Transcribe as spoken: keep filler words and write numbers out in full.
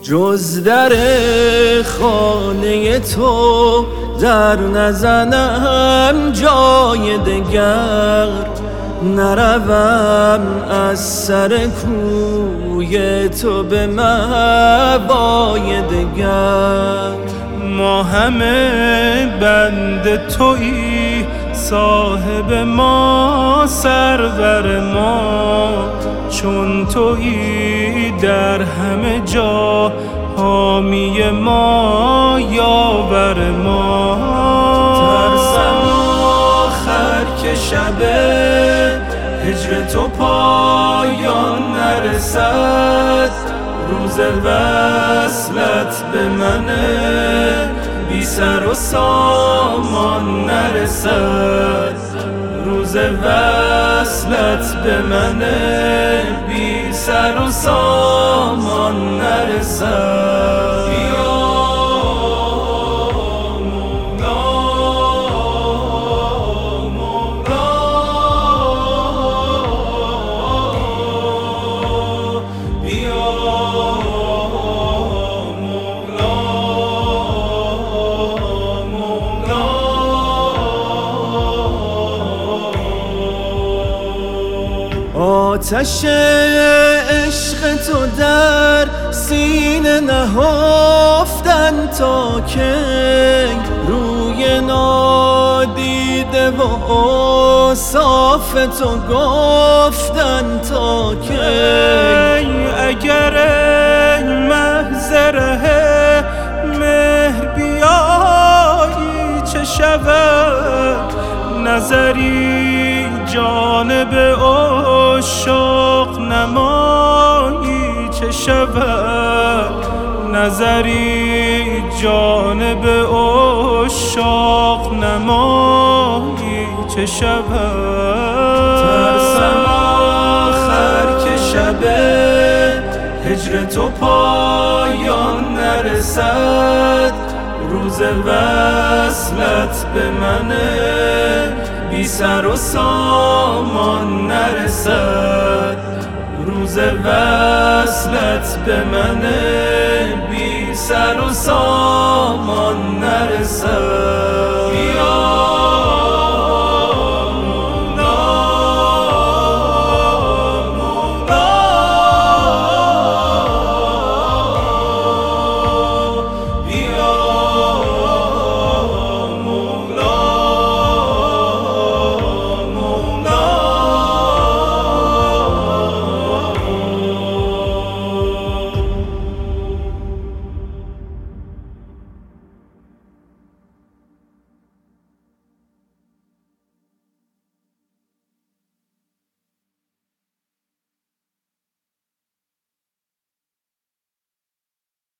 جز در خانه تو در نزنم جای دگر، نروم از سر کوی تو به مأوای دگر. ما همه بند تویی، صاحب ما سرور ما، چون تویی در همه جا حامی ما یاور ما. ترسم آخر که شب هجر تو پایان نرسد، روز وصلت به من بی سر و سامان نرسد، روز وصلت به من بی سر و سامان نرسد. آتش عشق تو در سینه نهفتن تا کی، روی نادیده و اوصاف تو گفتن تا کی. اگر محضره مهر بیایی چه شود، نظری جانب عشاق نمایی چه شود، نظری جانب عشاق نمایی چه شود. ترسم آخر که شب هجر تو پایان نرسد، روز وصلت به من بی سر و سامان نرسد، روز وصلت به من بی سر و سامان نرسد.